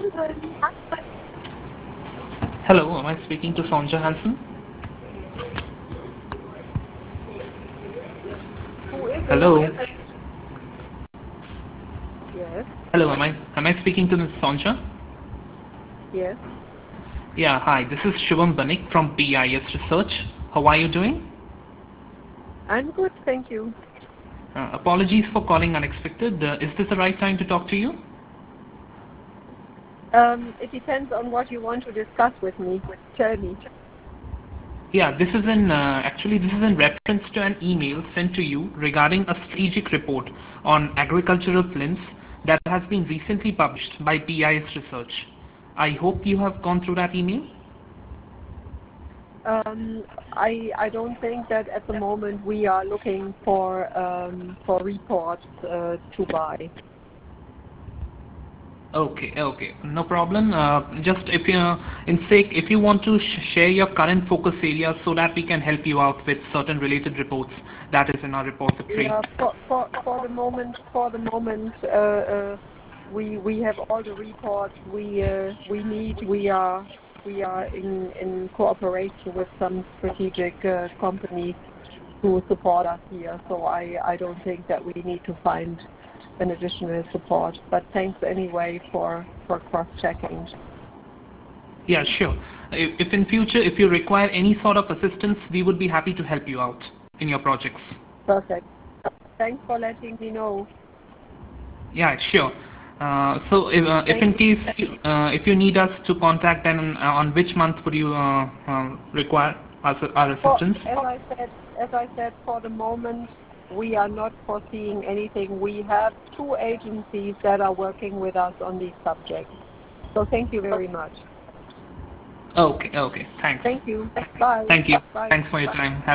Hello, am I speaking to Sonja Hansen? Who is it? Hello. Yes, Hello, am I speaking to Ms. Sonja? yes. Yeah, hi. This is Shubham Banik from BIS Research. How are you doing? I'm good, thank you. Apologies for calling unexpected. Is this the right time to talk to you? It depends on what you want to discuss with me. Tell me. Yeah, this is in reference to an email sent to you regarding a strategic report on agricultural films that has been recently published by BIS Research. I hope you have gone through that email. I don't think that at the moment we are looking for reports to buy. Okay, no problem. Just if you want to share your current focus areas so that we can help you out with certain related reports that is in our repository. Yeah, for the moment, we have all the reports we need. We are in cooperation with some strategic companies to support us here. So I don't think that we need to find an additional support. But thanks anyway for cross-checking. Yeah, sure. If in future if you require any sort of assistance, we would be happy to help you out in your projects. Perfect. Thanks for letting me know. Yeah, sure. So if Thank in you. case if you need us to contact, then on which month would you require our For, assistance? as I said, for the moment, we are not foreseeing anything. We have two agencies that are working with us on these subjects. So thank you very much. Okay, thanks. Thank you. Bye. Thank you. Bye. Thanks for your time. Have